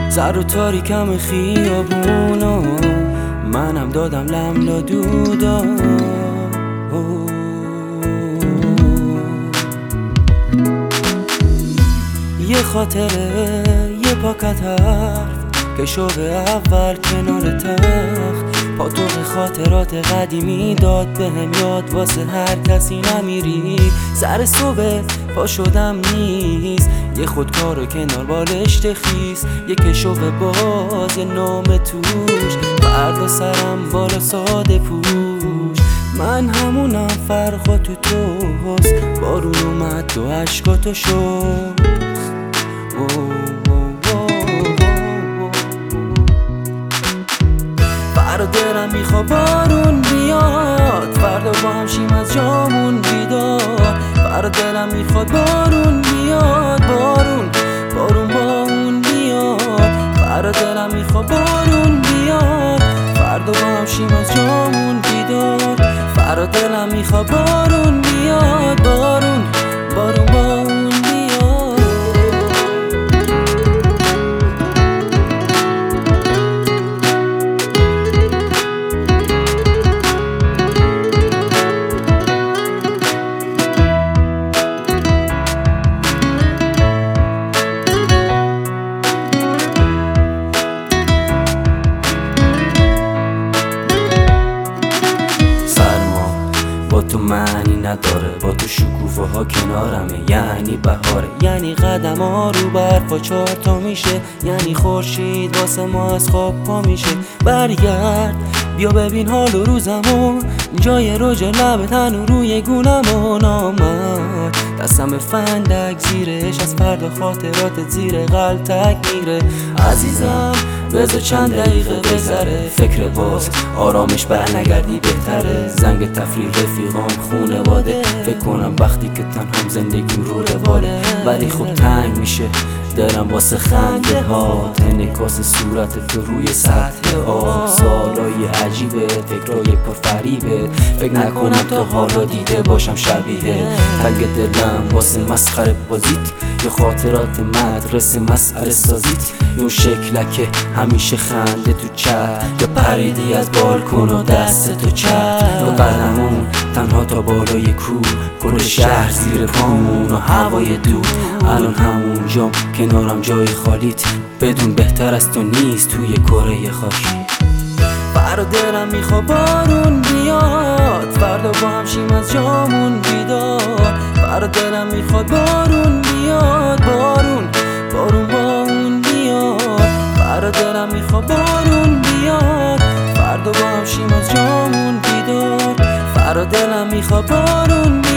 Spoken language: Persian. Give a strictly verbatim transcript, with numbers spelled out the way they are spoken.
سر و تاریکم خیابونا، منم دادم لملا دودا. یه خاطره یه پاکت حرف که شب اول کنار تخت، پاتوق خاطرات قدیمی داد بهم یاد واسه هر کسی نمیری. سر صبح پا شدم نیست، یه خودکار کنار بالشت خیس، یه کشوف باز نام توش، فردا سرم بالا ساده پوش. من همونم فرقا تو توست، بارون اومد و عشقاتو شست. فردا دلم میخوا بارون بیاد، فردا با هم شیم از جامون بیدار. فردا دلم میخواد بارون بیاد، بارون بارون با اون بیاد. فردا دلم میخوا بارون بیاد، فردا با هم شیم از جامون بیدار. فردا دلم میخوا بارون بیاد، بارون بارون با اون بیاد. با تو معنی نداره، با تو شکوفه ها کنارمه، یعنی بهاره، یعنی قدم ها رو برفا چهار تا میشه، یعنی خورشید واسه ما از خواب پا میشه. برگرد بیا ببین حال و روزمو، جای رژ لبت هنو روی گونمون آمد. دستم فندک زیرش، از فردا خاطرات زیر غلطک میره. عزیزم بذار چند دقیقه بذره، فکر باز آرامش برنگردی بهتره. زنگ تفریح رفیقام خونه واده، فکر کنم وقتی که تنهام زندگیم رو رواله. ولی خب تنگ میشه دلم واسه خنده ها، انعکاس صورت تو روی سطح آب. سالای عجیبه، فکرای پرفریبه، فکر نکنم تا حالا دیده باشم شبیه. تنگ دلم واسه مسخره بازیت، یه خاطرات مدرسه مسئله سازیت. یه شکلکه همیشه خنده تو چه، یا پریدی از بالکن و دست تو چه، یا قدمون تنها تا بالای کوه، کل شهر زیر پامون و هوای دور. الان همون جام کنارم جای خالیت، بدون بهتر از تو نیست توی کره خاکی. فردا دلم میخوا بارون بیاد، فردا با هم شیم از جامون بیدار. فردا دلم میخواد بارون بیاد، بارون بارون با اون بیاد. فردا دلم میخوا بارون بیاد، فردا با هم شیم از جامون بیدار. فردا دلم میخوا بارون بیاد.